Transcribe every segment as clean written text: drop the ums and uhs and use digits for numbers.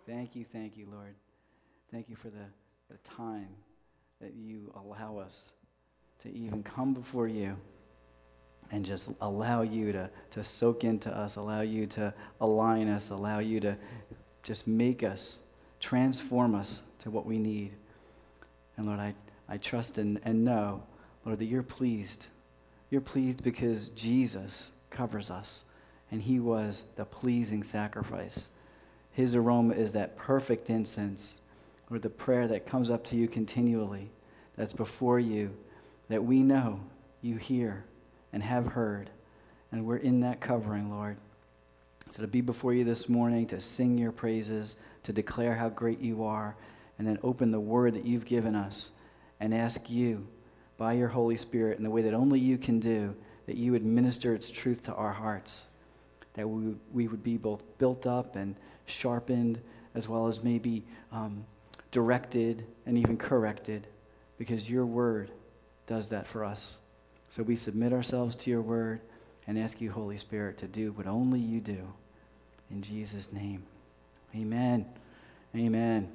Thank you, Lord. Thank you for the time that you allow us to even come before you and just allow you to soak into us, allow you to align us, allow you to just make us, transform us to what we need. And Lord, I trust and know, Lord, that you're pleased. You're pleased because Jesus covers us, and he was the pleasing sacrifice. His aroma is that perfect incense, Lord, the prayer that comes up to you continually, that's before you, that we know you hear and have heard, and we're in that covering, Lord. So to be before you this morning, to sing your praises, to declare how great you are, and then open the word that you've given us and ask you, by your Holy Spirit, in the way that only you can do, that you would minister its truth to our hearts, that we would be both built up and sharpened, as well as maybe directed and even corrected, because your word does that for us. So we submit ourselves to your word and ask you, Holy Spirit, to do what only you do. In Jesus' name, amen. Amen.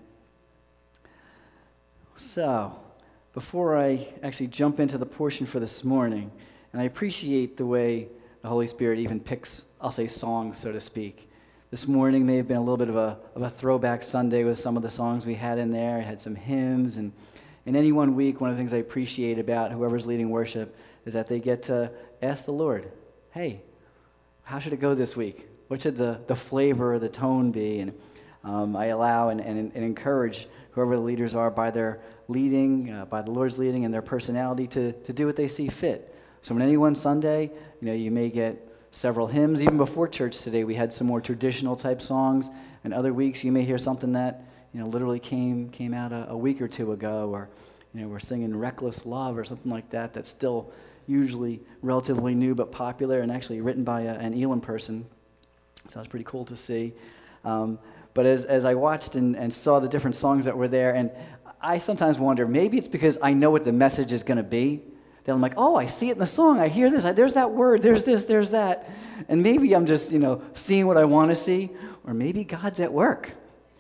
So, before I actually jump into the portion for this morning, and I appreciate the way the Holy Spirit even picks, I'll say, songs, so to speak. This morning may have been a little bit of a throwback Sunday with some of the songs we had in there. It had some hymns, and in any one week, one of the things I appreciate about whoever's leading worship is that they get to ask the Lord, hey, how should it go this week? What should the flavor or the tone be? And I allow and encourage whoever the leaders are by their leading, by the Lord's leading and their personality to do what they see fit. So on any one Sunday, you may get several hymns. Even before church today, we had some more traditional type songs. And other weeks, you may hear something that literally came out a week or two ago, or we're singing "Reckless Love" or something like that. That's still usually relatively new but popular, and actually written by an Elam person. So it's pretty cool to see. But as I watched and saw the different songs that were there, and I sometimes wonder, maybe it's because I know what the message is going to be. Then I'm like, oh, I see it in the song. I hear this. There's that word. There's this. There's that. And maybe I'm just, seeing what I want to see. Or maybe God's at work.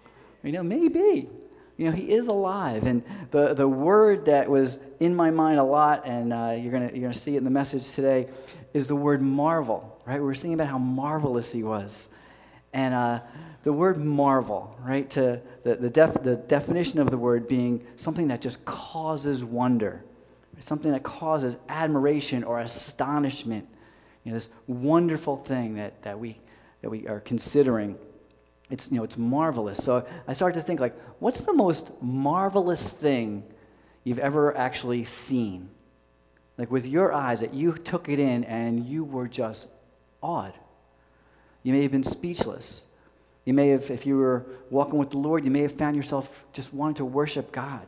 Maybe. He is alive. And the word that was in my mind a lot, and you're gonna see it in the message today, is the word marvel. Right? We were singing about how marvelous he was. And the word marvel, right? To the definition of the word being something that just causes wonder. Something that causes admiration or astonishment. This wonderful thing that we are considering. It's marvelous. So I started to think, like, what's the most marvelous thing you've ever actually seen? Like with your eyes, that you took it in and you were just awed. You may have been speechless. You may have, if you were walking with the Lord, you may have found yourself just wanting to worship God.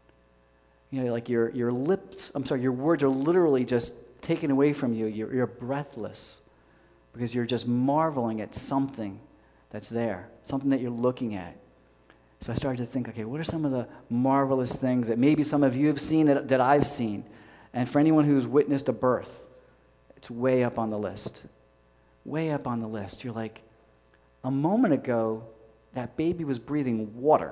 Like your words are literally just taken away from you. You're breathless because you're just marveling at something that's there, something that you're looking at. So I started to think, okay, what are some of the marvelous things that maybe some of you have seen that I've seen? And for anyone who's witnessed a birth, it's way up on the list. Way up on the list. You're like, a moment ago, that baby was breathing water.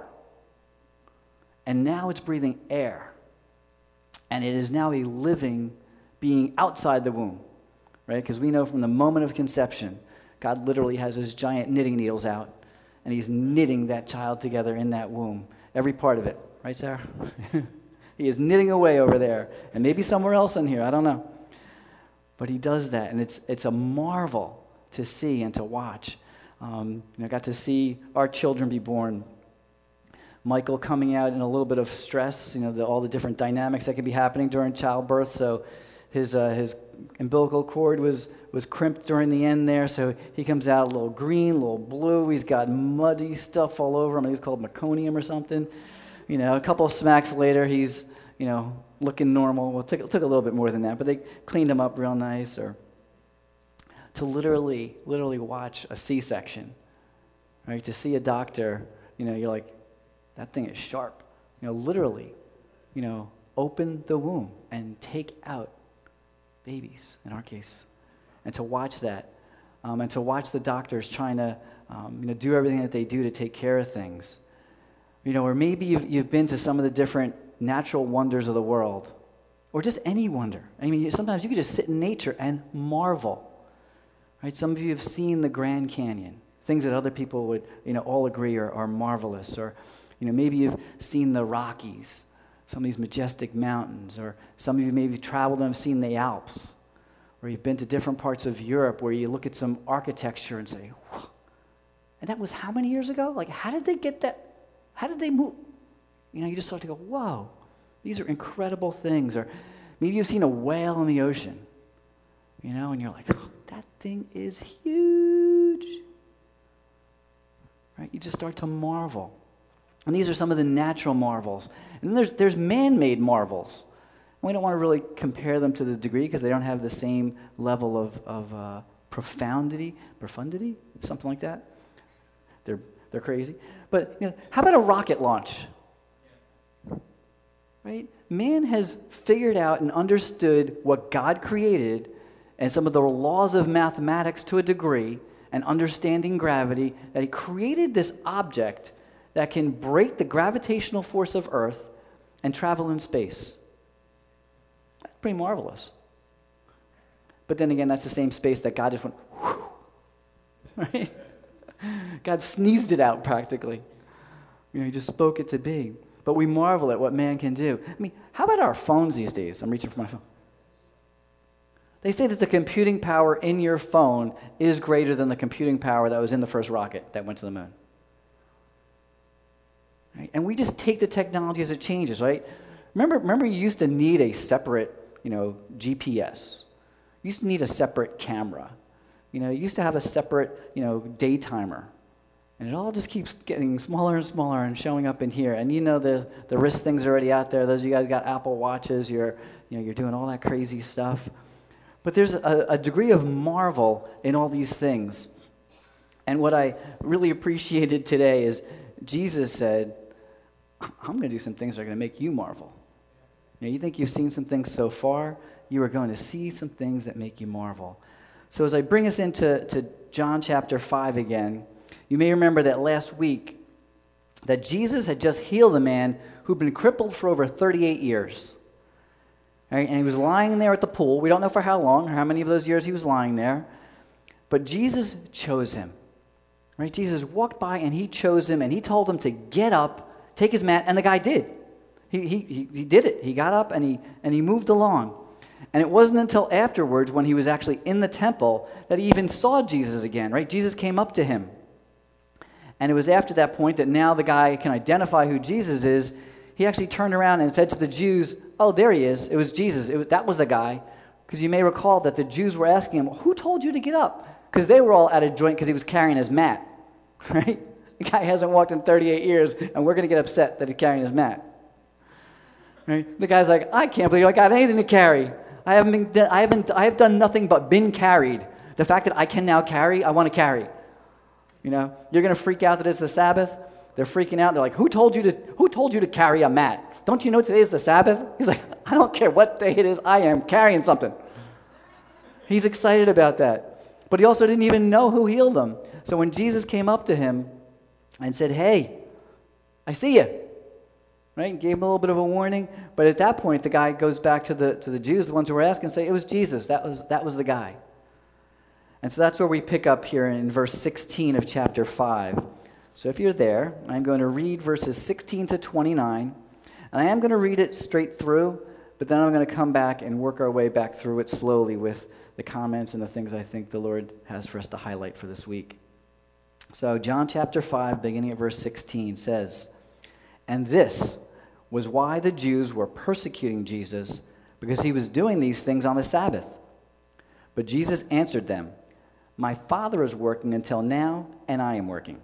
And now it's breathing air. And it is now a living being outside the womb, right? Because we know from the moment of conception, God literally has his giant knitting needles out, and he's knitting that child together in that womb, every part of it. Right, Sarah? He is knitting away over there, and maybe somewhere else in here, I don't know. But he does that, and it's a marvel to see and to watch. I got to see our children be born. Michael coming out in a little bit of stress, all the different dynamics that could be happening during childbirth. So his umbilical cord was crimped during the end there, so he comes out a little green, a little blue. He's got muddy stuff all over him. He's called meconium or something. A couple of smacks later, he's looking normal. Well, it took a little bit more than that, but they cleaned him up real nice. Or to literally watch a C-section, right? To see a doctor, you're like, that thing is sharp. Literally, open the womb and take out babies, in our case. And to watch that, and to watch the doctors trying to do everything that they do to take care of things. Or maybe you've been to some of the different natural wonders of the world, or just any wonder. Sometimes you could just sit in nature and marvel. Right? Some of you have seen the Grand Canyon, things that other people would, all agree are marvelous. Or, maybe you've seen the Rockies, some of these majestic mountains. Or some of you maybe traveled and have seen the Alps. Or you've been to different parts of Europe where you look at some architecture and say, whoa. And that was how many years ago? Like, how did they get that? How did they move? You just start to go, whoa, these are incredible things. Or maybe you've seen a whale in the ocean, and you're like, oh, that thing is huge. Right? You just start to marvel. And these are some of the natural marvels. And then there's man-made marvels. We don't want to really compare them to the degree because they don't have the same level of profundity, something like that. They're crazy. But how about a rocket launch? Right? Man has figured out and understood what God created and some of the laws of mathematics to a degree and understanding gravity, that he created this object that can break the gravitational force of Earth and travel in space. That's pretty marvelous. But then again, that's the same space that God just went, whew, right? God sneezed it out practically. He just spoke it to be. But we marvel at what man can do. How about our phones these days? I'm reaching for my phone. They say that the computing power in your phone is greater than the computing power that was in the first rocket that went to the moon. Right? And we just take the technology as it changes, right? Remember you used to need a separate, GPS. You used to need a separate camera. You used to have a separate, daytimer. And it all just keeps getting smaller and smaller and showing up in here. And the wrist things are already out there. Those of you guys got Apple Watches, you're doing all that crazy stuff. But there's a degree of marvel in all these things. And what I really appreciated today is Jesus said, I'm going to do some things that are going to make you marvel. You think you've seen some things so far, you are going to see some things that make you marvel. So as I bring us into John chapter 5 again, you may remember that last week that Jesus had just healed a man who'd been crippled for over 38 years. Right? And he was lying there at the pool. We don't know for how long or how many of those years he was lying there. But Jesus chose him. Right? Jesus walked by and he chose him and he told him to get up, take his mat, and the guy did. He did it. He got up and he moved along. And it wasn't until afterwards when he was actually in the temple that he even saw Jesus again, right? Jesus came up to him. And it was after that point that now the guy can identify who Jesus is. He actually turned around and said to the Jews, oh, there he is. It was Jesus. That was the guy. Because you may recall that the Jews were asking him, who told you to get up? Because they were all out of joint because he was carrying his mat, right? The guy hasn't walked in 38 years, and we're going to get upset that he's carrying his mat. Right? The guy's like, I can't believe I got anything to carry. I have done nothing but been carried. The fact that I can now carry, I want to carry. You're going to freak out that it's the Sabbath. They're freaking out. They're like, who told you to carry a mat? Don't you know today is the Sabbath? He's like, I don't care what day it is. I am carrying something. He's excited about that. But he also didn't even know who healed him. So when Jesus came up to him and said, hey, I see you. Right? Gave him a little bit of a warning. But at that point, the guy goes back to the Jews, the ones who were asking, and say, it was Jesus. That was the guy. And so that's where we pick up here in verse 16 of chapter 5. So if you're there, I'm going to read verses 16 to 29. And I am going to read it straight through, but then I'm going to come back and work our way back through it slowly with the comments and the things I think the Lord has for us to highlight for this week. So John chapter 5, beginning at verse 16, says, and this was why the Jews were persecuting Jesus, because he was doing these things on the Sabbath. But Jesus answered them, my Father is working until now, and I am working.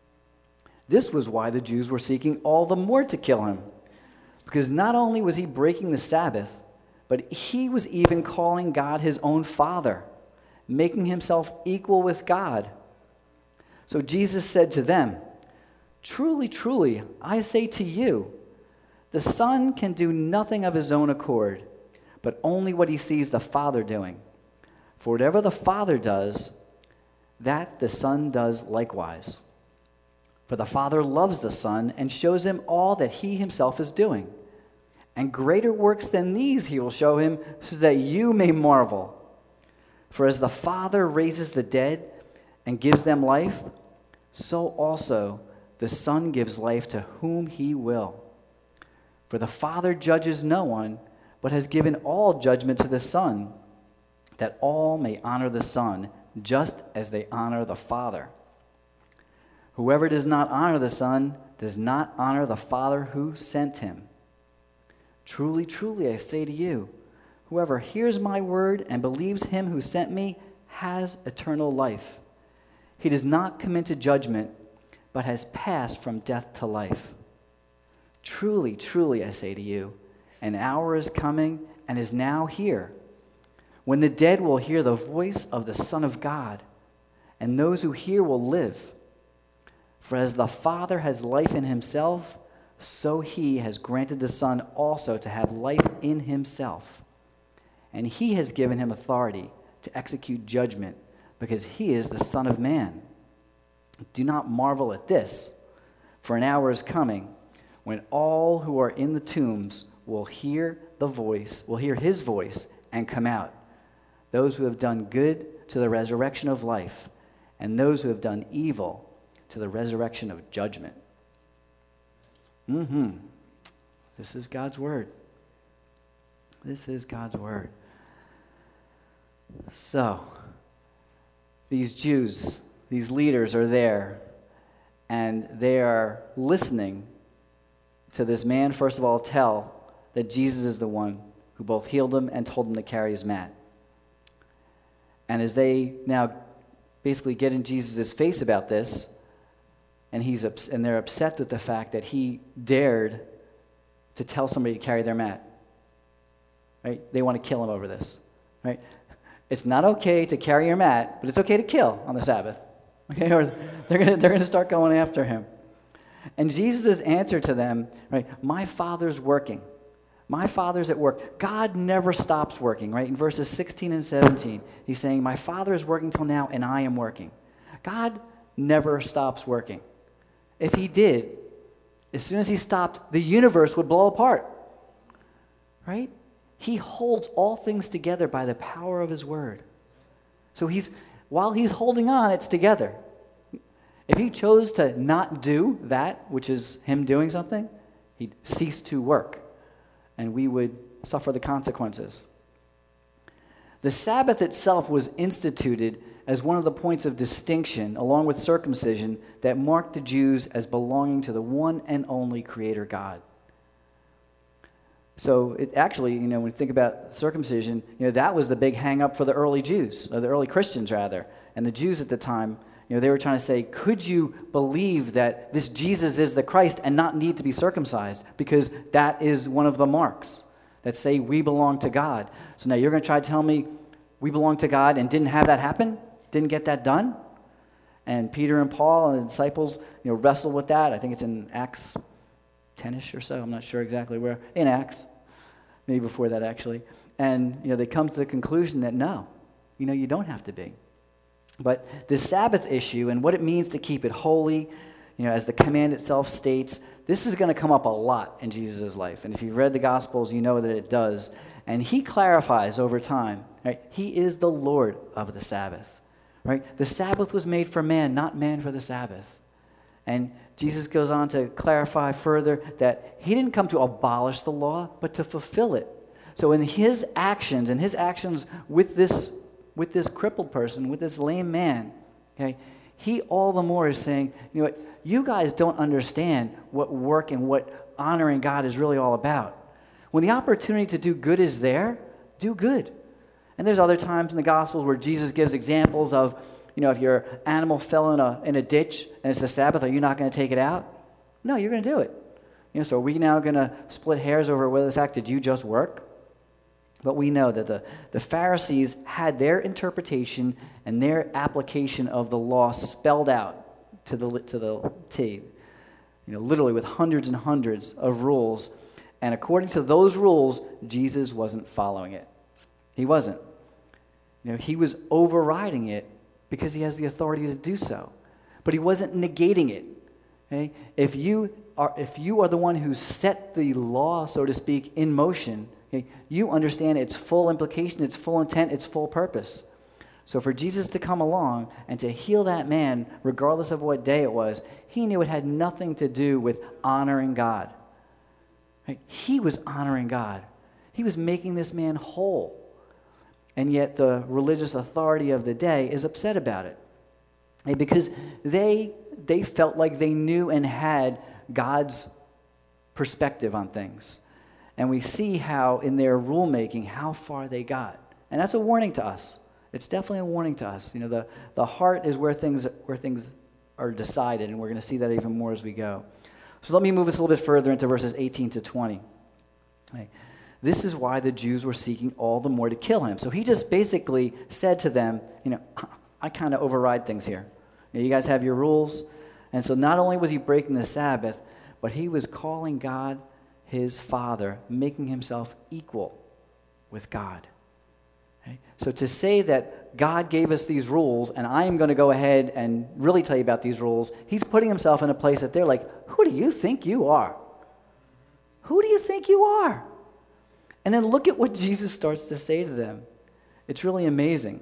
This was why the Jews were seeking all the more to kill him, because not only was he breaking the Sabbath, but he was even calling God his own Father, making himself equal with God. So Jesus said to them, truly, truly, I say to you, the Son can do nothing of his own accord, but only what he sees the Father doing. For whatever the Father does, that the Son does likewise. For the Father loves the Son and shows him all that he himself is doing. And greater works than these he will show him, so that you may marvel. For as the Father raises the dead and gives them life, so also the Son gives life to whom he will. For the Father judges no one, but has given all judgment to the Son, that all may honor the Son, just as they honor the Father. Whoever does not honor the Son does not honor the Father who sent him. Truly, truly, I say to you, whoever hears my word and believes him who sent me has eternal life. He does not come into judgment, but has passed from death to life. Truly, truly, I say to you, an hour is coming and is now here, when the dead will hear the voice of the Son of God, and those who hear will live. For as the Father has life in himself, so he has granted the Son also to have life in himself. And he has given him authority to execute judgment, because he is the Son of Man. Do not marvel at this, for an hour is coming when all who are in the tombs will hear his voice and come out. Those who have done good to the resurrection of life, and those who have done evil to the resurrection of judgment. This is God's word. This is God's word. So, these Jews, these leaders are there, and they are listening to this man, first of all, tell that Jesus is the one who both healed him and told him to carry his mat. And as they now basically get in Jesus' face about this, and they're upset with the fact that he dared to tell somebody to carry their mat. Right? They want to kill him over this. Right? It's not okay to carry your mat, but it's okay to kill on the Sabbath. Okay? Or they're gonna start going after him. And Jesus' answer to them, right? My Father's working. My Father's at work. God never stops working, right? In verses 16 and 17, he's saying, my Father is working till now, and I am working. God never stops working. If he did, as soon as he stopped, the universe would blow apart, right? He holds all things together by the power of his word. So while he's holding on, it's together. If he chose to not do that, which is him doing something, he'd cease to work, and we would suffer the consequences. The Sabbath itself was instituted as one of the points of distinction, along with circumcision, that marked the Jews as belonging to the one and only Creator God. So it actually, when you think about circumcision, that was the big hang-up for the early Jews, or the early Christians rather, and the Jews at the time. They were trying to say, could you believe that this Jesus is the Christ and not need to be circumcised? Because that is one of the marks that say we belong to God. So now you're going to try to tell me we belong to God and didn't have that happen? Didn't get that done? And Peter and Paul and the disciples, wrestled with that. I think it's in Acts 10-ish or so. I'm not sure exactly where. In Acts. Maybe before that, actually. And, they come to the conclusion that no, you don't have to be. But the Sabbath issue and what it means to keep it holy, as the command itself states, this is going to come up a lot in Jesus' life. And if you've read the Gospels, you know that it does. And he clarifies over time, right? He is the Lord of the Sabbath, right? The Sabbath was made for man, not man for the Sabbath. And Jesus goes on to clarify further that he didn't come to abolish the law, but to fulfill it. So in his actions, with this crippled person, with this lame man, okay, he all the more is saying, you guys don't understand what work and what honoring God is really all about. When the opportunity to do good is there, do good. And there's other times in the Gospels where Jesus gives examples of, if your animal fell in a ditch and it's the Sabbath, are you not going to take it out? No, you're going to do it. So are we now going to split hairs over whether the fact that you just work? But we know that the Pharisees had their interpretation and their application of the law spelled out to the T, literally with hundreds and hundreds of rules. And according to those rules, Jesus wasn't following it. He wasn't. He was overriding it because he has the authority to do so. But he wasn't negating it. Okay? If you are the one who set the law, so to speak, in motion, okay, you understand its full implication, its full intent, its full purpose. So for Jesus to come along and to heal that man, regardless of what day it was, he knew it had nothing to do with honoring God. Right? He was honoring God. He was making this man whole. And yet the religious authority of the day is upset about it. Because they felt like they knew and had God's perspective on things. And we see how in their rulemaking, how far they got. And that's a warning to us. It's definitely a warning to us. You know, the heart is where things are decided, and we're going to see that even more as we go. So let me move us a little bit further into verses 18 to 20. Okay. This is why the Jews were seeking all the more to kill him. So he just basically said to them, you know, I kind of override things here. You guys have your rules. And so not only was he breaking the Sabbath, but he was calling God his Father, making himself equal with God. Okay? So to say that God gave us these rules, and I am going to go ahead and really tell you about these rules, he's putting himself in a place that they're like, who do you think you are? Who do you think you are? And then look at what Jesus starts to say to them. It's really amazing.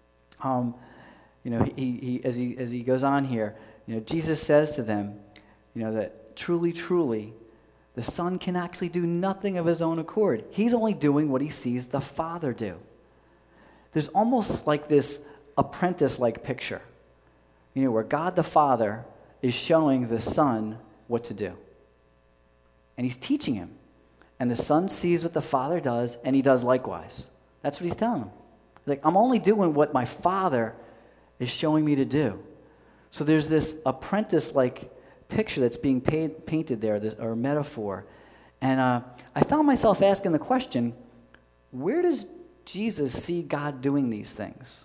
You know, as he goes on here, you know, Jesus says to them, you know, that truly, truly, the Son can actually do nothing of his own accord. He's only doing what he sees the Father do. There's almost like this apprentice-like picture, you know, where God the Father is showing the Son what to do. And he's teaching him. And the Son sees what the Father does, and he does likewise. That's what he's telling him. Like, I'm only doing what my Father is showing me to do. So there's this apprentice-like picture that's being painted there, or metaphor. And I found myself asking the question, where does Jesus see God doing these things?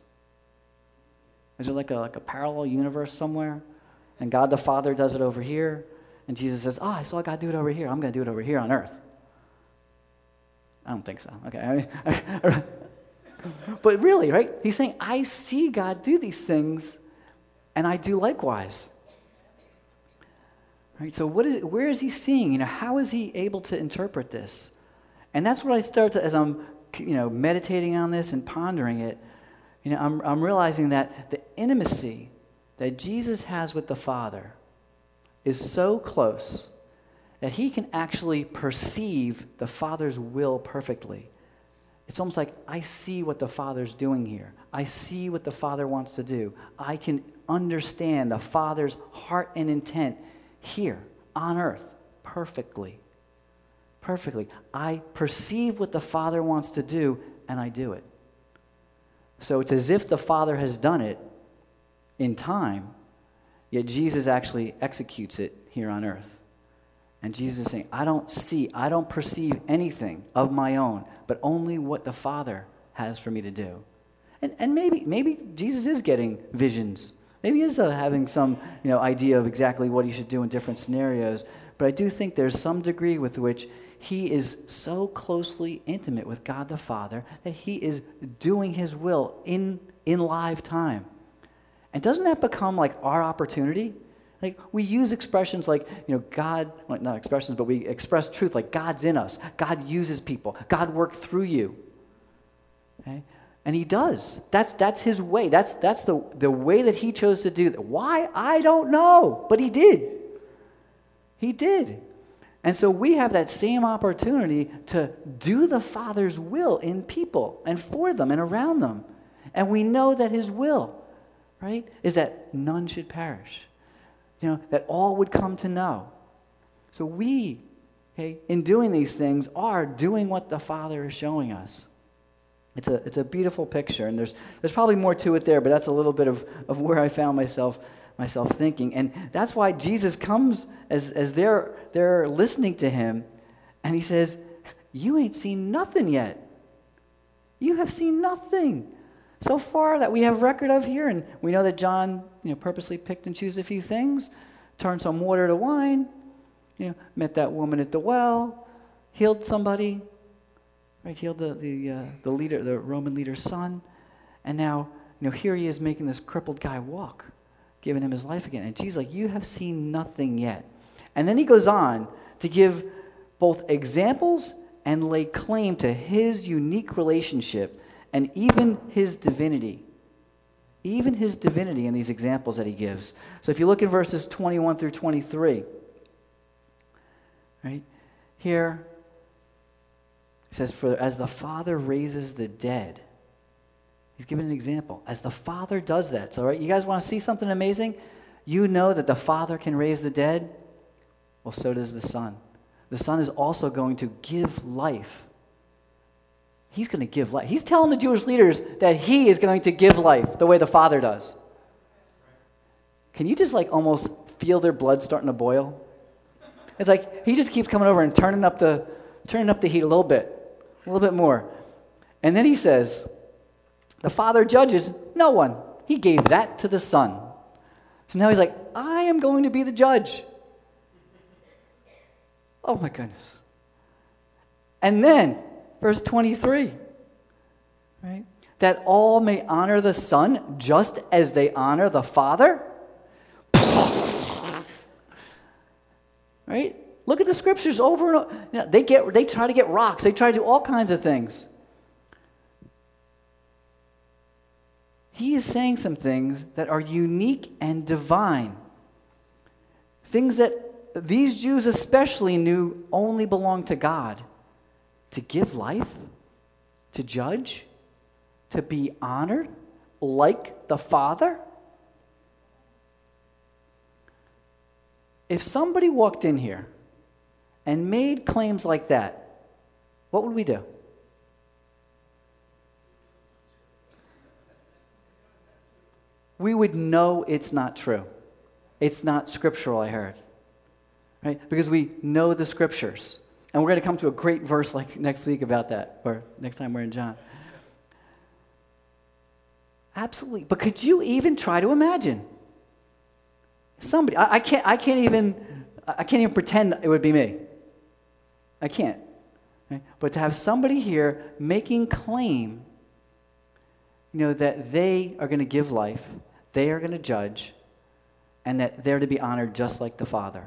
Is there like a parallel universe somewhere? And God the Father does it over here, and Jesus says, I saw God do it over here. I'm going to do it over here on earth. I don't think so. Okay. But really, right? He's saying, I see God do these things, and I do likewise. Right? So where is he seeing? You know, how is he able to interpret this? And that's what I start to, as I'm, you know, meditating on this and pondering it, you know, I'm realizing that the intimacy that Jesus has with the Father is so close that he can actually perceive the Father's will perfectly. It's almost like, I see what the Father's doing here. I see what the Father wants to do. I can understand the Father's heart and intent here on earth perfectly. Perfectly. I perceive what the Father wants to do, and I do it. So it's as if the Father has done it in time, yet Jesus actually executes it here on earth. And Jesus is saying, I don't perceive anything of my own, but only what the Father has for me to do. And maybe Jesus is getting visions. Maybe he is having some, you know, idea of exactly what he should do in different scenarios. But I do think there's some degree with which he is so closely intimate with God the Father that he is doing his will in live time. And doesn't that become like our opportunity? Like, we use expressions like, you know, God, well, not expressions, but we express truth like God's in us. God uses people. God worked through you. Okay? And he does. That's his way. That's the way that he chose to do that. Why? I don't know. But he did. He did. And so we have that same opportunity to do the Father's will in people and for them and around them. And we know that his will, right, is that none should perish. You know, that all would come to know. So we, okay, in doing these things, are doing what the Father is showing us. It's a beautiful picture, and there's probably more to it there, but that's a little bit of where I found myself thinking. And that's why Jesus comes as they're listening to him, and he says, you ain't seen nothing yet. You have seen nothing so far that we have record of here. And we know that John, you know, purposely picked and chose a few things, turned some water to wine, you know, met that woman at the well, healed somebody, right? Healed the leader, the Roman leader's son. And now here he is making this crippled guy walk, giving him his life again. And Jesus is like, you have seen nothing yet. And then he goes on to give both examples and lay claim to his unique relationship and even his divinity. Even his divinity in these examples that he gives. So if you look at verses 21 through 23, right, here it says, for as the Father raises the dead, he's giving an example. As the Father does that. So, right, you guys want to see something amazing? You know that the Father can raise the dead? Well, so does the Son. The Son is also going to give life. He's going to give life. He's telling the Jewish leaders that he is going to give life the way the Father does. Can you just almost feel their blood starting to boil? It's like he just keeps coming over and turning up the heat a little bit more. And then he says, the Father judges no one. He gave that to the Son. So now he's like, I am going to be the judge. Oh my goodness. And then, verse 23, right? That all may honor the Son just as they honor the Father. Right? Look at the scriptures over and over. They try to get rocks. They try to do all kinds of things. He is saying some things that are unique and divine. Things that these Jews especially knew only belonged to God. To give life, to judge, to be honored like the Father. If somebody walked in here and made claims like that, what would we do? We would know it's not true. It's not scriptural, I heard. Right? Because we know the scriptures. And we're going to come to a great verse next week about that, or next time we're in John. Absolutely. But could you even try to imagine somebody? I can't even pretend it would be me. I can't. Okay? But to have somebody here making claim, that they are going to give life, they are going to judge, and that they're to be honored just like the Father.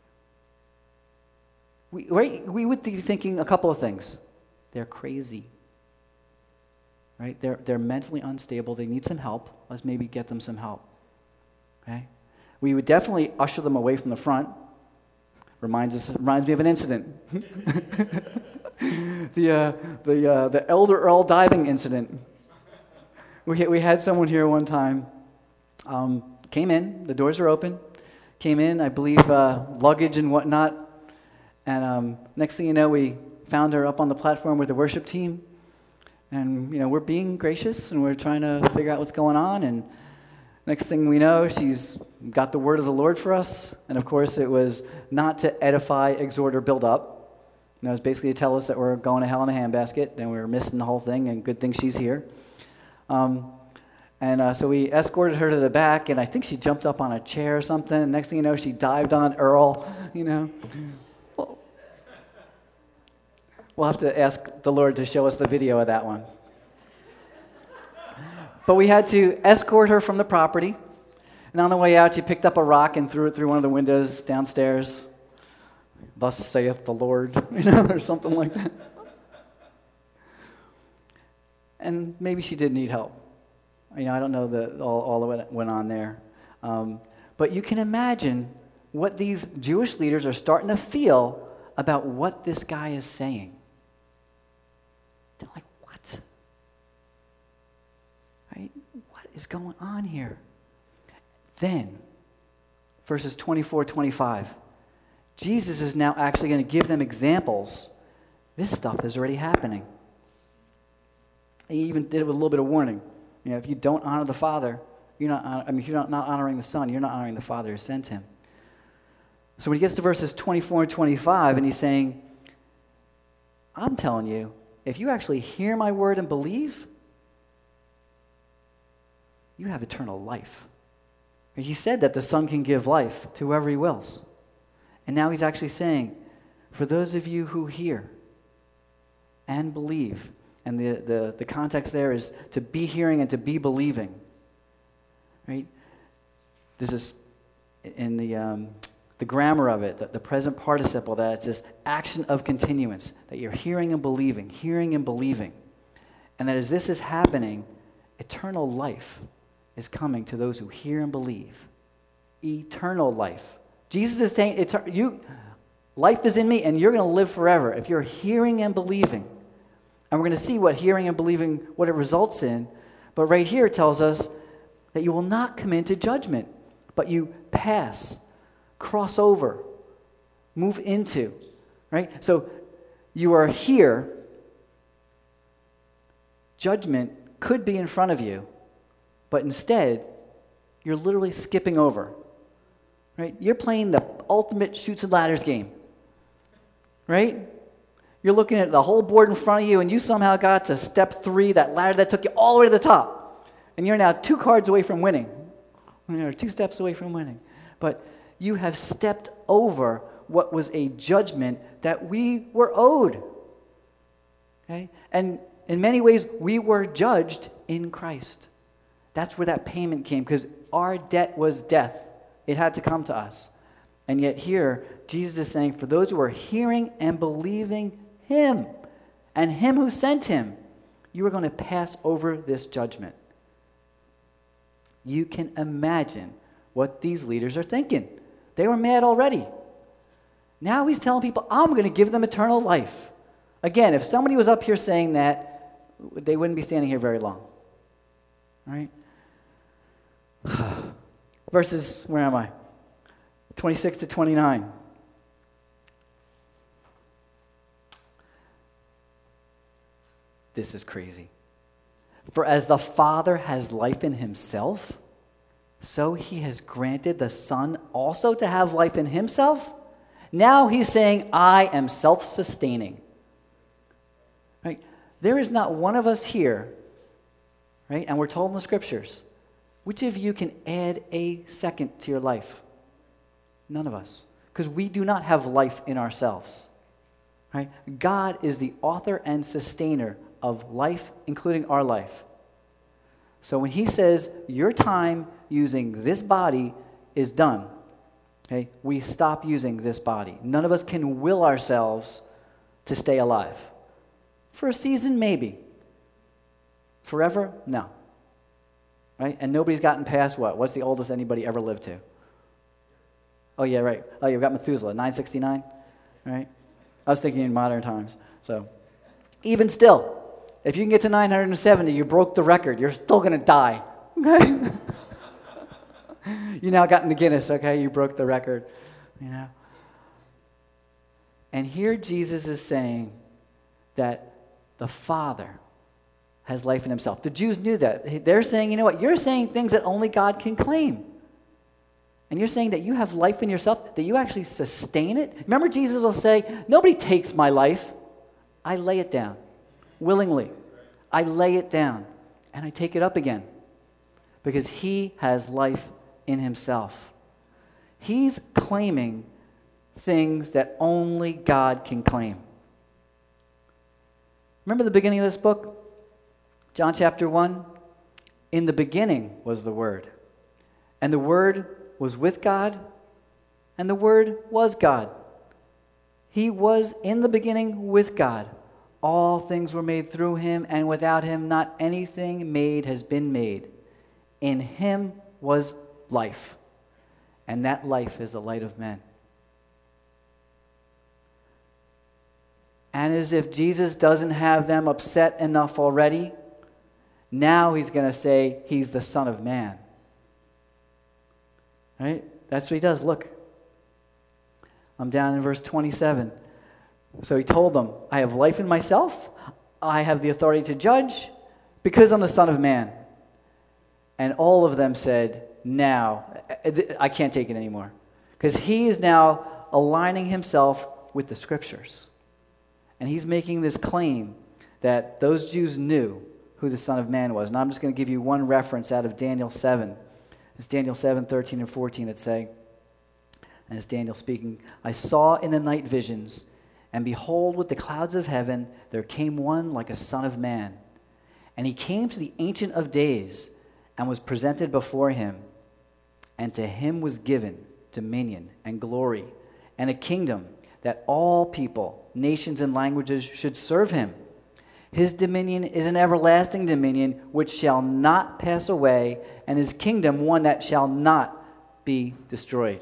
We would be thinking a couple of things. They're crazy. Right? They're mentally unstable. They need some help. Let's maybe get them some help. Okay? We would definitely usher them away from the front. Reminds me of an incident. The Elder Earl diving incident. We had someone here one time. Came in. The doors are open. Came in. I believe luggage and whatnot. And next thing you know, we found her up on the platform with the worship team. And, we're being gracious, and we're trying to figure out what's going on. And next thing we know, she's got the word of the Lord for us. And, of course, it was not to edify, exhort, or build up. It was basically to tell us that we're going to hell in a handbasket, and we're missing the whole thing, and good thing she's here. So we escorted her to the back, and I think she jumped up on a chair or something. And next thing you know, she dived on Earl, We'll have to ask the Lord to show us the video of that one. But we had to escort her from the property. And on the way out, she picked up a rock and threw it through one of the windows downstairs. Thus saith the Lord, or something like that. And maybe she did need help. I don't know all of what went on there. But you can imagine what these Jewish leaders are starting to feel about what this guy is saying. They're like, what? Right? What is going on here? Then, verses 24, 25, Jesus is now actually going to give them examples. This stuff is already happening. He even did it with a little bit of warning. If you don't honor the Father, if you're not honoring the Son, you're not honoring the Father who sent him. So when he gets to verses 24 and 25, and he's saying, I'm telling you, if you actually hear my word and believe, you have eternal life. He said that the Son can give life to whoever he wills. And now he's actually saying, for those of you who hear and believe, And the context there is to be hearing and to be believing. Right? This is in the grammar of it, the present participle, that it's this action of continuance, that you're hearing and believing, and that as this is happening, eternal life is coming to those who hear and believe. Eternal life. Jesus is saying, life is in me, and you're going to live forever if you're hearing and believing. And we're going to see what hearing and believing, what it results in. But right here it tells us that you will not come into judgment, but you pass, cross over, move into, right? So you are here. Judgment could be in front of you, but instead, you're literally skipping over, right? You're playing the ultimate chutes and ladders game, right? You're looking at the whole board in front of you, and you somehow got to step 3, that ladder that took you all the way to the top. And you're now 2 cards away from winning. You're 2 steps away from winning. But you have stepped over what was a judgment that we were owed. Okay? And in many ways, we were judged in Christ. That's where that payment came, because our debt was death. It had to come to us. And yet here, Jesus is saying, for those who are hearing and believing Him, and Him who sent Him, you are going to pass over this judgment. You can imagine what these leaders are thinking. They were mad already. Now He's telling people, I'm going to give them eternal life. Again, if somebody was up here saying that, they wouldn't be standing here very long. All right? Verses, where am I? 26 to 29. This is crazy. For as the Father has life in Himself, so He has granted the Son also to have life in Himself. Now He's saying, I am self-sustaining. Right? There is not one of us here, right? And we're told in the Scriptures, which of you can add a second to your life? None of us. Because we do not have life in ourselves. Right? God is the author and sustainer of life, including our life. So when He says, your time using this body is done, okay, we stop using this body. None of us can will ourselves to stay alive. For a season, maybe. Forever? No. Right? And nobody's gotten past what? What's the oldest anybody ever lived to? Oh, yeah, right. Oh, you've got Methuselah, 969, right? I was thinking in modern times. So, even still, if you can get to 970, you broke the record. You're still going to die, okay? You now got in the Guinness, okay? You broke the record, you know? And here Jesus is saying that the Father has life in Himself. The Jews knew that. They're saying, you know what? You're saying things that only God can claim. And you're saying that you have life in yourself, that you actually sustain it. Remember, Jesus will say, nobody takes my life. I lay it down willingly. I lay it down and I take it up again because He has life in Himself. He's claiming things that only God can claim. Remember the beginning of this book? John chapter 1. In the beginning was the Word, and the Word was with God, and the Word was God. He was in the beginning with God. All things were made through Him, and without Him not anything made has been made. In Him was life, and that life is the light of men. And as if Jesus doesn't have them upset enough already, now He's going to say He's the Son of Man. Right? That's what He does. Look. I'm down in verse 27. So He told them, I have life in myself. I have the authority to judge because I'm the Son of Man. And all of them said, now, I can't take it anymore. Because He is now aligning Himself with the Scriptures. And He's making this claim that those Jews knew who the Son of Man was. And I'm just going to give you one reference out of Daniel 7. It's Daniel 7, 13 and 14 that say, and it's Daniel speaking, I saw in the night visions, And behold, with the clouds of heaven, there came one like a son of man. And he came to the Ancient of Days and was presented before him. And to him was given dominion and glory and a kingdom that all people, nations, and languages should serve him. His dominion is an everlasting dominion which shall not pass away, and his kingdom one that shall not be destroyed.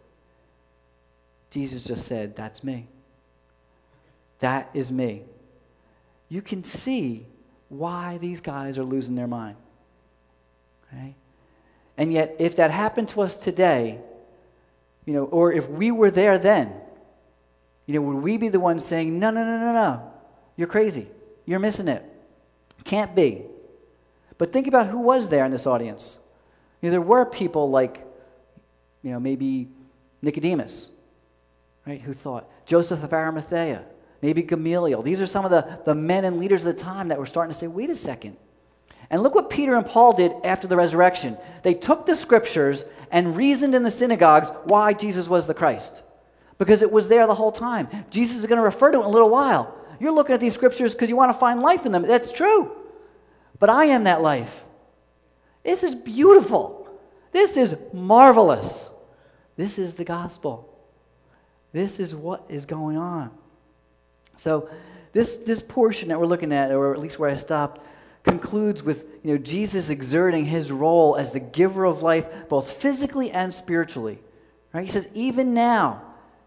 Jesus just said, that's me. That is me. You can see why these guys are losing their mind. Okay? And yet, if that happened to us today, or if we were there then, would we be the ones saying, no, you're crazy. You're missing it. Can't be. But think about who was there in this audience. There were people like, maybe Nicodemus, right, who thought. Joseph of Arimathea, maybe Gamaliel. These are some of the men and leaders of the time that were starting to say, wait a second. And look what Peter and Paul did after the resurrection. They took the scriptures and reasoned in the synagogues why Jesus was the Christ. Because it was there the whole time. Jesus is going to refer to it in a little while. You're looking at these scriptures because you want to find life in them. That's true. But I am that life. This is beautiful. This is marvelous. This is the gospel. This is what is going on. So this portion that we're looking at, or at least where I stopped, concludes with Jesus exerting his role as the giver of life, both physically and spiritually. Right? He says, even now,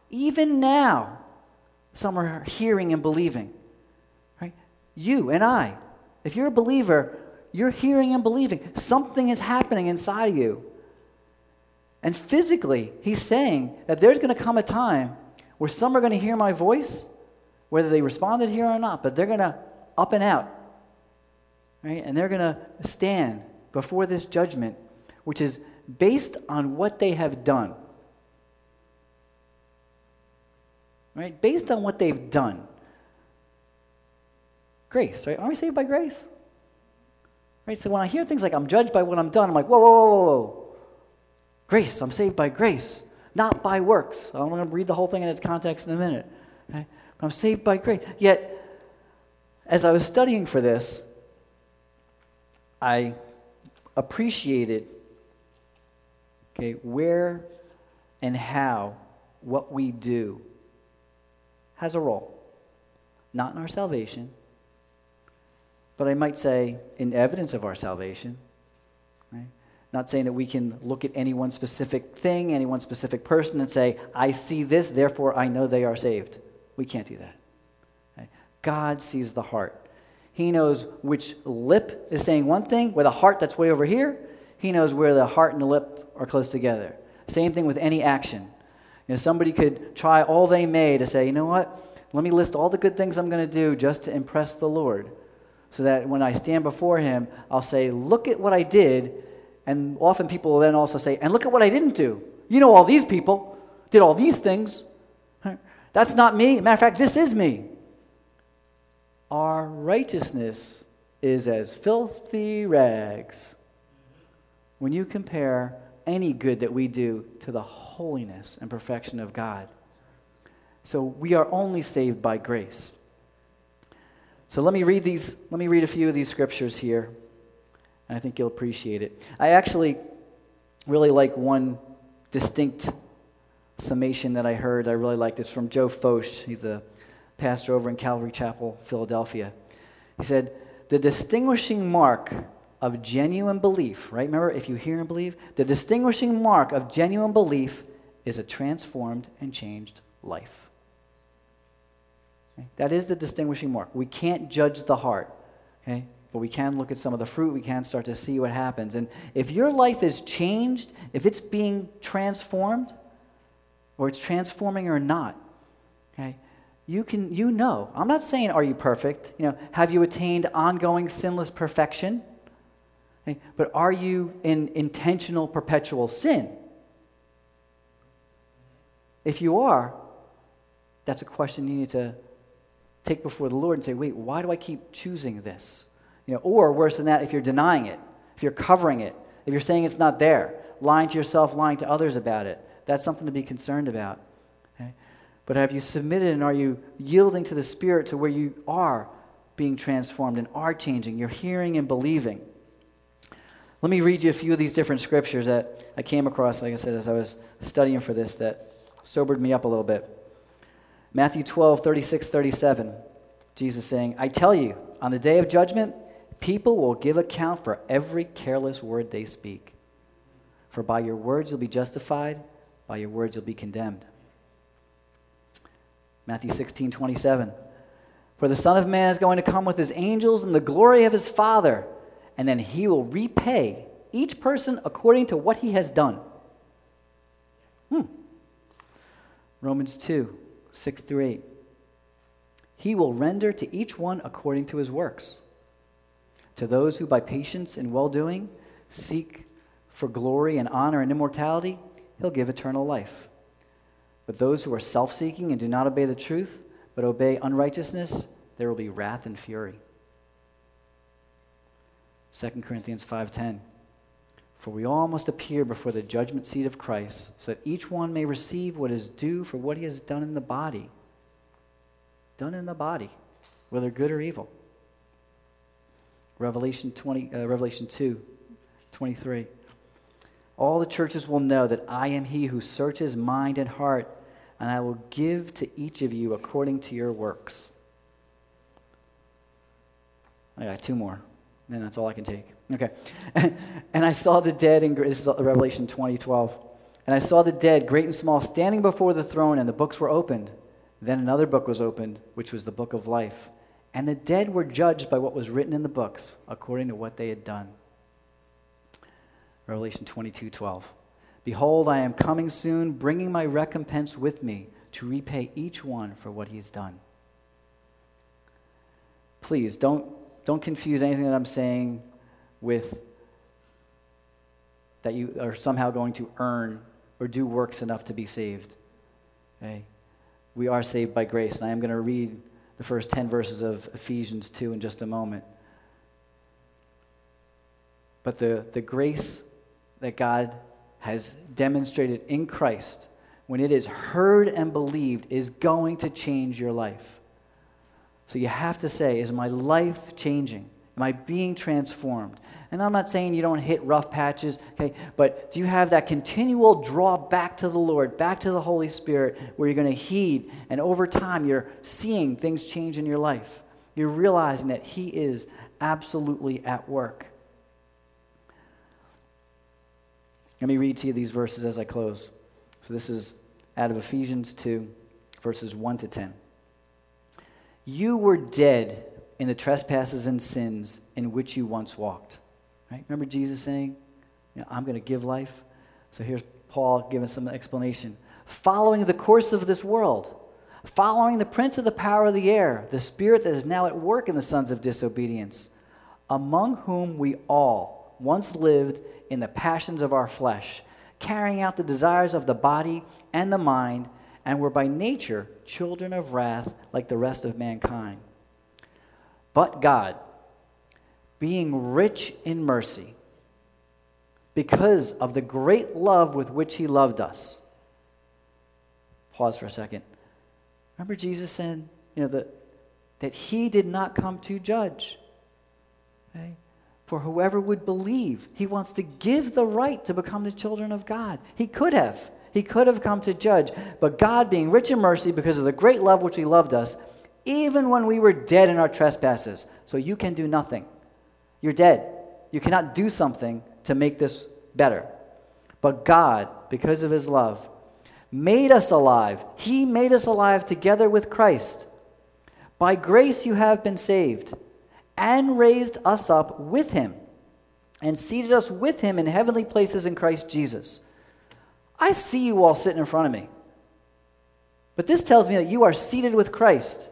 some are hearing and believing. Right? You and I, if you're a believer, you're hearing and believing. Something is happening inside of you. And physically, he's saying that there's going to come a time where some are going to hear my voice, whether they responded here or not, but they're going to up and out. Right? And they're going to stand before this judgment, which is based on what they have done. Right? Based on what they've done. Grace, right? Aren't we saved by grace? Right? So when I hear things like I'm judged by what I'm done, I'm like, whoa. Grace, I'm saved by grace, not by works. I'm going to read the whole thing in its context in a minute. Okay? I'm saved by grace. Yet, as I was studying for this, I appreciated, where and how what we do has a role. Not in our salvation, but I might say in evidence of our salvation. Right? Not saying that we can look at any one specific thing, any one specific person and say, I see this, therefore I know they are saved. We can't do that. Okay? God sees the heart. He knows which lip is saying one thing with a heart that's way over here. He knows where the heart and the lip are close together. Same thing with any action. Somebody could try all they may to say, you know what? Let me list all the good things I'm going to do just to impress the Lord. So that when I stand before him, I'll say, look at what I did. And often people will then also say, and look at what I didn't do. All these people did all these things. That's not me. Matter of fact, this is me. Our righteousness is as filthy rags when you compare any good that we do to the holiness and perfection of God. So we are only saved by grace. So let me read a few of these scriptures here. I think you'll appreciate it. I actually really like one distinct summation that I heard. I really like this from Joe Focht. He's the pastor over in Calvary Chapel, Philadelphia. He said, the distinguishing mark of genuine belief, right? Remember, if you hear and believe, the distinguishing mark of genuine belief is a transformed and changed life. Okay? That is the distinguishing mark. We can't judge the heart, okay? But we can look at some of the fruit. We can start to see what happens. And if your life is changed, if it's being transformed, or it's transforming or not, okay, I'm not saying, are you perfect? Have you attained ongoing sinless perfection? Okay, but are you in intentional perpetual sin? If you are, that's a question you need to take before the Lord and say, wait, why do I keep choosing this? Or worse than that, if you're denying it, if you're covering it, if you're saying it's not there, lying to yourself, lying to others about it, that's something to be concerned about. Okay? But have you submitted, and are you yielding to the Spirit to where you are being transformed and are changing? You're hearing and believing. Let me read you a few of these different scriptures that I came across, like I said, as I was studying for this, that sobered me up a little bit. Matthew 12, 36, 37. Jesus saying, I tell you, on the day of judgment, people will give account for every careless word they speak. For by your words you'll be justified, by your words you'll be condemned. Matthew 16, 27. For the Son of Man is going to come with his angels in the glory of his Father, and then he will repay each person according to what he has done. Romans 2, 6 through 8. He will render to each one according to his works. To those who by patience and well-doing seek for glory and honor and immortality, he'll give eternal life. But those who are self-seeking and do not obey the truth, but obey unrighteousness, there will be wrath and fury. 2 Corinthians 5:10. For we all must appear before the judgment seat of Christ, so that each one may receive what is due for what he has done in the body. Done in the body, whether good or evil. Revelation 2, 23. All the churches will know that I am he who searches mind and heart, and I will give to each of you according to your works. I got two more, and that's all I can take. Okay. And I saw the dead, this is Revelation 20:12. And I saw the dead, great and small, standing before the throne, and the books were opened. Then another book was opened, which was the book of life. And the dead were judged by what was written in the books, according to what they had done. Revelation 22:12. Behold, I am coming soon, bringing my recompense with me to repay each one for what he has done. Please, don't confuse anything that I'm saying with that you are somehow going to earn or do works enough to be saved. Okay? We are saved by grace, and I am going to read the first 10 verses of Ephesians 2 in just a moment. But the grace that God has demonstrated in Christ, when it is heard and believed, is going to change your life. So you have to say, is my life changing? Am I being transformed? And I'm not saying you don't hit rough patches, okay, but do you have that continual draw back to the Lord, back to the Holy Spirit, where you're going to heed, and over time you're seeing things change in your life? You're realizing that he is absolutely at work. Let me read to you these verses as I close. So this is out of Ephesians 2, verses 1 to 10. You were dead in the trespasses and sins in which you once walked. Right? Remember Jesus saying, I'm going to give life? So here's Paul giving some explanation. Following the course of this world, following the prince of the power of the air, the spirit that is now at work in the sons of disobedience, among whom we all once lived in the passions of our flesh, carrying out the desires of the body and the mind, and were by nature children of wrath like the rest of mankind. But God, being rich in mercy, because of the great love with which he loved us. Pause for a second. Remember Jesus said, that he did not come to judge. Okay? For whoever would believe, he wants to give the right to become the children of God. He could have. He could have come to judge. But God, being rich in mercy, because of the great love which he loved us, even when we were dead in our trespasses. So you can do nothing. You're dead. You cannot do something to make this better. But God, because of his love, made us alive. He made us alive together with Christ. By grace you have been saved, and raised us up with him, and seated us with him in heavenly places in Christ Jesus. I see you all sitting in front of me. But this tells me that you are seated with Christ.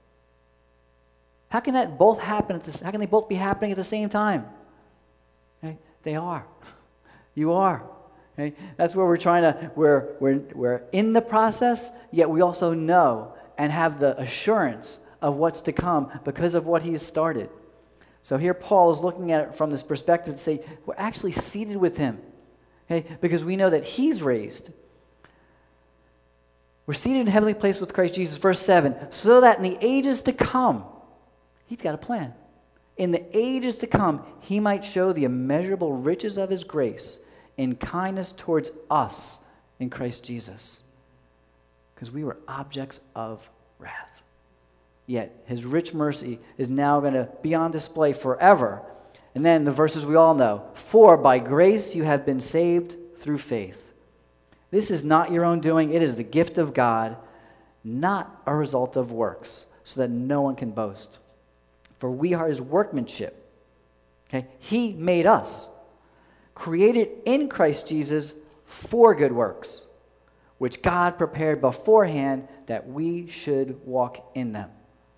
How can that both happen how can they both be happening at the same time? Okay? They are. You are. Okay? That's where we're in the process, yet we also know and have the assurance of what's to come because of what he has started. So here Paul is looking at it from this perspective to say, we're actually seated with him. Okay? Because we know that he's raised. We're seated in a heavenly place with Christ Jesus. Verse 7, so that in the ages to come, he's got a plan. In the ages to come, he might show the immeasurable riches of his grace in kindness towards us in Christ Jesus. Because we were objects of wrath. Yet his rich mercy is now going to be on display forever. And then the verses we all know. For by grace you have been saved through faith. This is not your own doing. It is the gift of God, not a result of works, so that no one can boast. For we are his workmanship. Okay? He made us, created in Christ Jesus for good works, which God prepared beforehand that we should walk in them.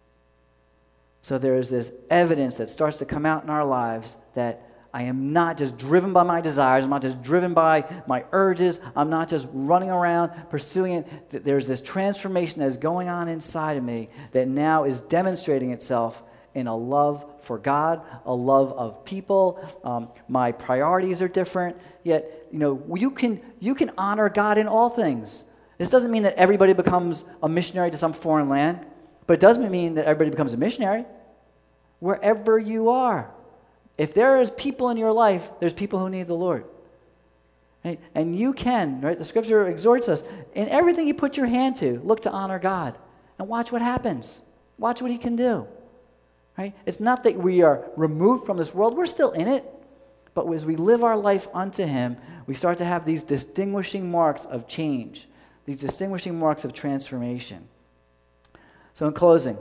So there is this evidence that starts to come out in our lives that I am not just driven by my desires. I'm not just driven by my urges. I'm not just running around pursuing it. There's this transformation that is going on inside of me that now is demonstrating itself in a love for God, a love of people. My priorities are different. Yet, you can honor God in all things. This doesn't mean that everybody becomes a missionary to some foreign land, but it doesn't mean that everybody becomes a missionary. Wherever you are. If there is people in your life, there's people who need the Lord. Right? And you can, right? The scripture exhorts us, in everything you put your hand to, look to honor God. And watch what happens. Watch what he can do. Right? It's not that we are removed from this world. We're still in it. But as we live our life unto him, we start to have these distinguishing marks of change, these distinguishing marks of transformation. So in closing,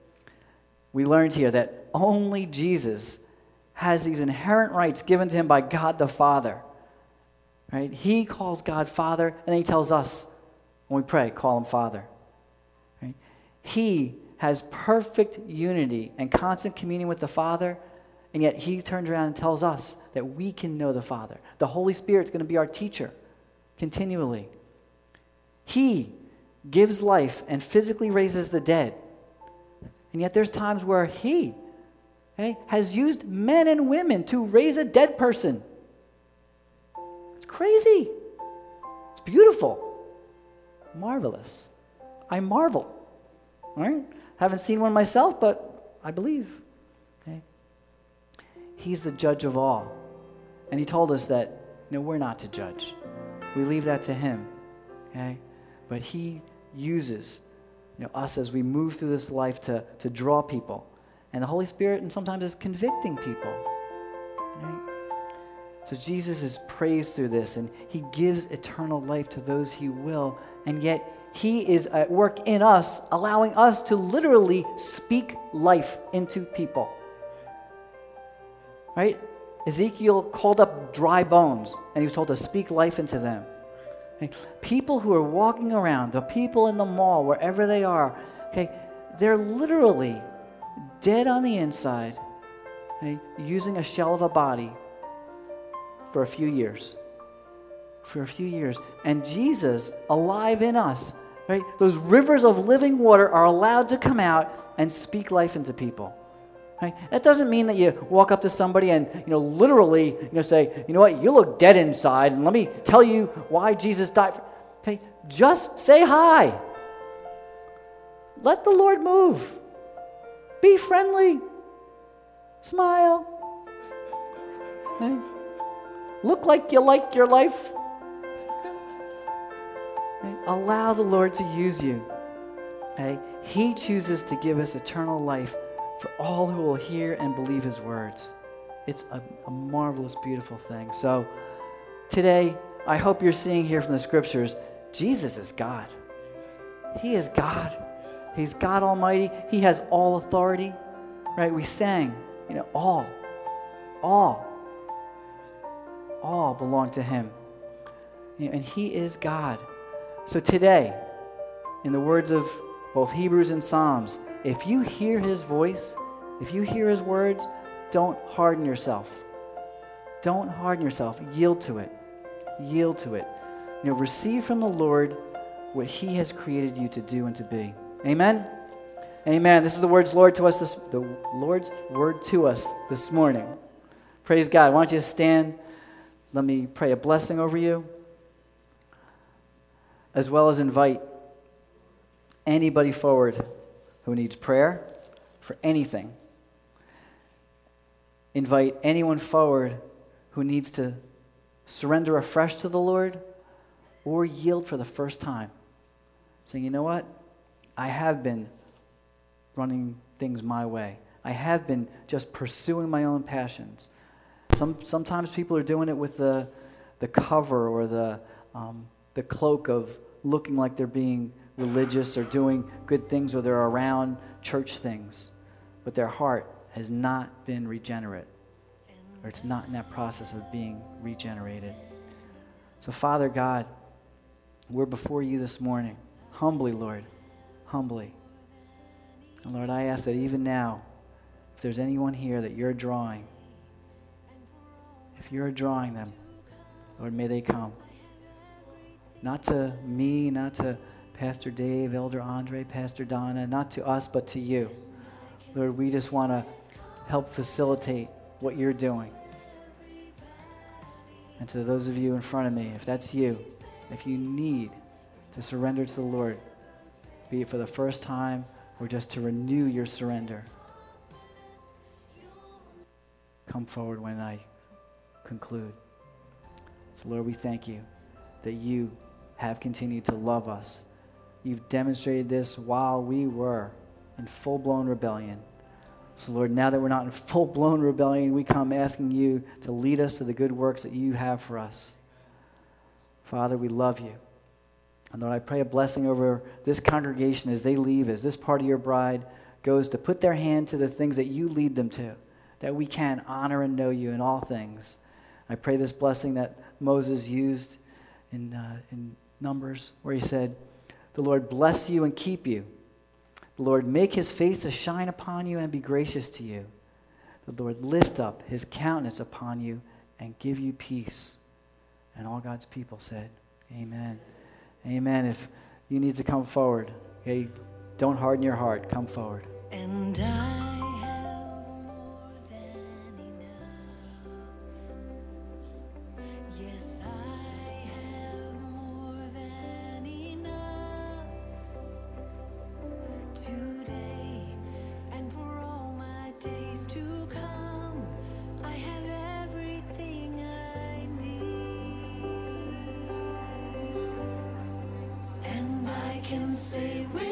we learned here that only Jesus has these inherent rights given to him by God the Father. Right? He calls God Father, and then he tells us when we pray, call him Father. Right? He has perfect unity and constant communion with the Father, and yet he turns around and tells us that we can know the Father. The Holy Spirit's going to be our teacher continually. He gives life and physically raises the dead. And yet there's times where he has used men and women to raise a dead person. It's crazy. It's beautiful. Marvelous. I marvel. Right? Haven't seen one myself, but I believe. Okay? He's the judge of all. And he told us that, we're not to judge. We leave that to him. Okay? But he uses us as we move through this life to draw people. And the Holy Spirit and sometimes is convicting people. Right? So Jesus is praised through this, and he gives eternal life to those he will, and yet he is at work in us, allowing us to literally speak life into people. Right? Ezekiel called up dry bones, and he was told to speak life into them. Okay? People who are walking around, the people in the mall, wherever they are, they're literally dead on the inside, using a shell of a body for a few years. For a few years. And Jesus, alive in us, right? Those rivers of living water are allowed to come out and speak life into people. Right? That doesn't mean that you walk up to somebody and literally say, you know what, you look dead inside, and let me tell you why Jesus died. Just say hi. Let the Lord move. Be friendly. Smile. Okay? Look like you like your life. Okay? Allow the Lord to use you. Okay? He chooses to give us eternal life for all who will hear and believe his words. It's a marvelous, beautiful thing. So today, I hope you're seeing here from the scriptures, Jesus is God. He is God. He's God Almighty. He has all authority, right? We sang, all belong to him. And he is God. So today, in the words of both Hebrews and Psalms, if you hear his voice, if you hear his words, don't harden yourself. Don't harden yourself. Yield to it. Yield to it. Receive from the Lord what he has created you to do and to be. Amen? Amen. This is the Lord's word to us this morning. Praise God. Why don't you stand? Let me pray a blessing over you, as well as invite anybody forward who needs prayer for anything. Invite anyone forward who needs to surrender afresh to the Lord or yield for the first time. Saying, you know what? I have been running things my way. I have been just pursuing my own passions. Sometimes people are doing it with the cover or the cloak of looking like they're being religious or doing good things, or they're around church things, but their heart has not been regenerate, or it's not in that process of being regenerated. So Father God, we're before you this morning, humbly, Lord, humbly. And Lord, I ask that even now, if there's anyone here that you're drawing, if you're drawing them, Lord, may they come. Not to me, not to Pastor Dave, Elder Andre, Pastor Donna, not to us, but to you. Lord, we just want to help facilitate what you're doing. And to those of you in front of me, if that's you, if you need to surrender to the Lord, be it for the first time or just to renew your surrender, come forward when I conclude. So Lord, we thank you that you have continued to love us. You've demonstrated this while we were in full-blown rebellion. So Lord, now that we're not in full-blown rebellion, we come asking you to lead us to the good works that you have for us. Father, we love you. And Lord, I pray a blessing over this congregation as they leave, as this part of your bride goes to put their hand to the things that you lead them to, that we can honor and know you in all things. I pray this blessing that Moses used in Numbers, where he said, the Lord bless you and keep you. The Lord make his face to shine upon you and be gracious to you. The Lord lift up his countenance upon you and give you peace. And all God's people said, amen. Amen. If you need to come forward, okay, don't harden your heart. Come forward. And I have more than enough. Yes, I have more than enough. Today and for all my days to come, I have everything I need. And I can say with